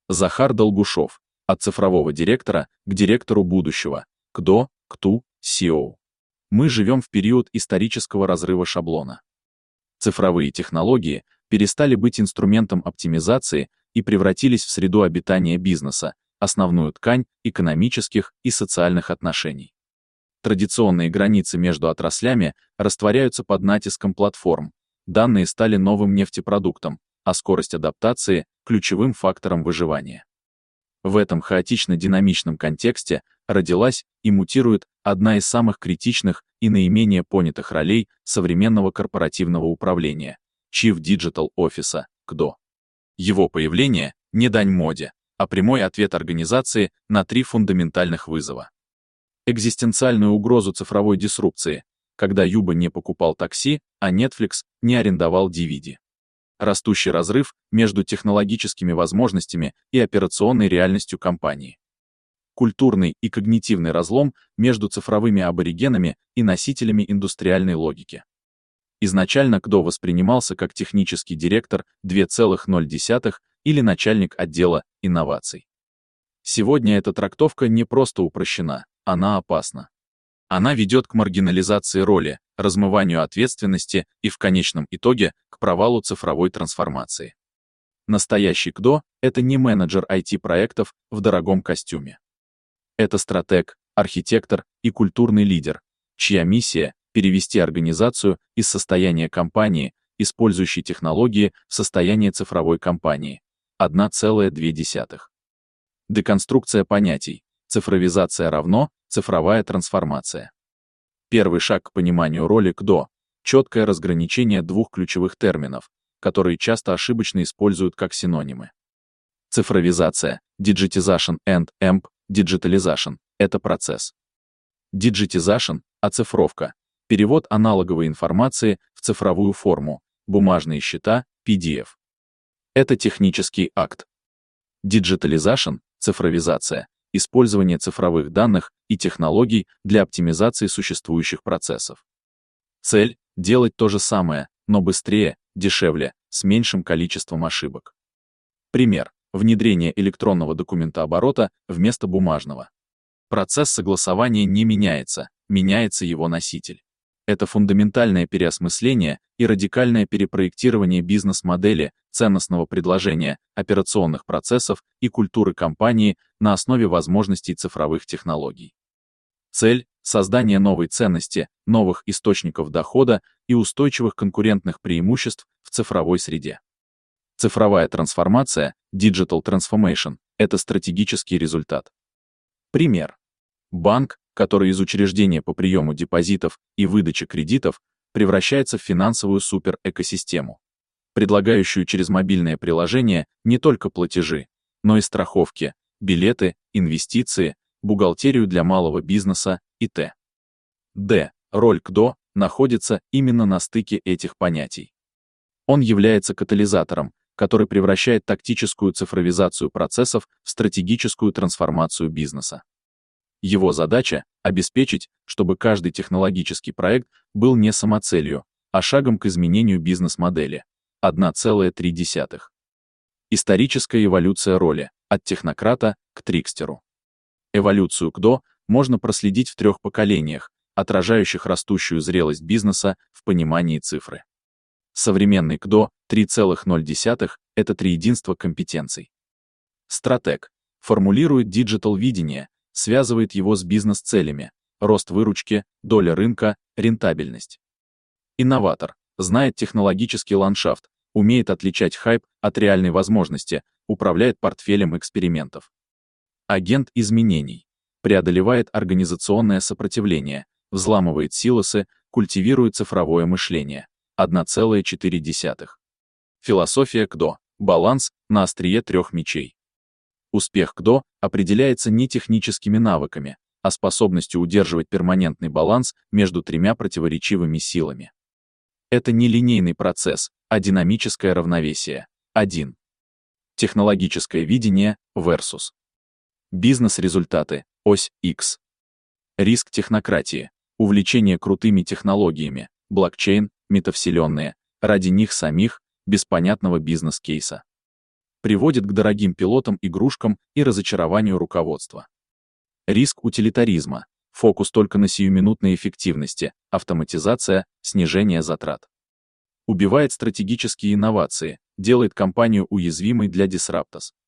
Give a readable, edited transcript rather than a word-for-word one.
Захар Долгушов. От цифрового директора к директору будущего. КДО, КТУ, CEO. Мы живем в период исторического разрыва шаблона. Цифровые технологии перестали быть инструментом оптимизации и превратились в среду обитания бизнеса, основную ткань экономических и социальных отношений. Традиционные границы между отраслями растворяются под натиском платформ, данные стали новым нефтепродуктом, а скорость адаптации – ключевым фактором выживания. В этом хаотично-динамичном контексте родилась и мутирует одна из самых критичных и наименее понятых ролей современного корпоративного управления – Chief Digital Officer, КДО. Его появление – не дань моде, а прямой ответ организации на 3 фундаментальных вызова. Экзистенциальную угрозу цифровой дисрупции, когда Юба не покупал такси, а Netflix не арендовал DVD. Растущий разрыв между технологическими возможностями и операционной реальностью компании. Культурный и когнитивный разлом между цифровыми аборигенами и носителями индустриальной логики. Изначально КДО воспринимался как технический директор 2.0 или начальник отдела инноваций. Сегодня эта трактовка не просто упрощена, она опасна. Она ведет к маргинализации роли, размыванию ответственности и в конечном итоге к провалу цифровой трансформации. Настоящий КДО — это не менеджер IT-проектов в дорогом костюме. Это стратег, архитектор и культурный лидер, чья миссия — перевести организацию из состояния компании, использующей технологии, в состояние цифровой компании. 1,2. Деконструкция понятий. Цифровизация равно цифровая трансформация. Первый шаг к пониманию роли КДО — четкое разграничение 2 ключевых терминов, которые часто ошибочно используют как синонимы. Цифровизация, digitization and digitalization — это процесс. Digitization — оцифровка, перевод аналоговой информации в цифровую форму, бумажные счета, PDF. Это технический акт. Digitalization — цифровизация, использование цифровых данных и технологий для оптимизации существующих процессов. Цель — делать то же самое, но быстрее, дешевле, с меньшим количеством ошибок. Пример — внедрение электронного документооборота вместо бумажного. Процесс согласования не меняется, меняется его носитель. Это фундаментальное переосмысление и радикальное перепроектирование бизнес-модели, ценностного предложения, операционных процессов и культуры компании на основе возможностей цифровых технологий. Цель — создание новой ценности, новых источников дохода и устойчивых конкурентных преимуществ в цифровой среде. Цифровая трансформация, digital transformation, это стратегический результат. Пример. Банк, который из учреждения по приему депозитов и выдаче кредитов превращается в финансовую суперэкосистему, предлагающую через мобильное приложение не только платежи, но и страховки, билеты, инвестиции, бухгалтерию для малого бизнеса и т.д. Роль КДО находится именно на стыке этих понятий. Он является катализатором, который превращает тактическую цифровизацию процессов в стратегическую трансформацию бизнеса. Его задача — обеспечить, чтобы каждый технологический проект был не самоцелью, а шагом к изменению бизнес-модели. 1,3. Историческая эволюция роли — от технократа к трикстеру. Эволюцию КДО можно проследить в 3 поколениях, отражающих растущую зрелость бизнеса в понимании цифры. Современный КДО 3,0 — это триединство компетенций. Стратег формулирует диджитал-видение, связывает его с бизнес-целями, рост выручки, доля рынка, рентабельность. Инноватор знает технологический ландшафт, умеет отличать хайп от реальной возможности, управляет портфелем экспериментов. Агент изменений преодолевает организационное сопротивление, взламывает силосы, культивирует цифровое мышление. 1,4. Философия КДО — баланс на острие 3 мечей. Успех КДО определяется не техническими навыками, а способностью удерживать перманентный баланс между 3 противоречивыми силами. Это не линейный процесс, а динамическое равновесие. 1. Технологическое видение versus. Бизнес-результаты, ось X. Риск технократии, увлечение крутыми технологиями, блокчейн, метавселенные, ради них самих, без понятного бизнес-кейса. приводит к дорогим пилотам-игрушкам и разочарованию руководства. Риск утилитаризма. Фокус только на сиюминутной эффективности, автоматизация, снижение затрат. Убивает стратегические инновации, делает компанию уязвимой для дисраптос.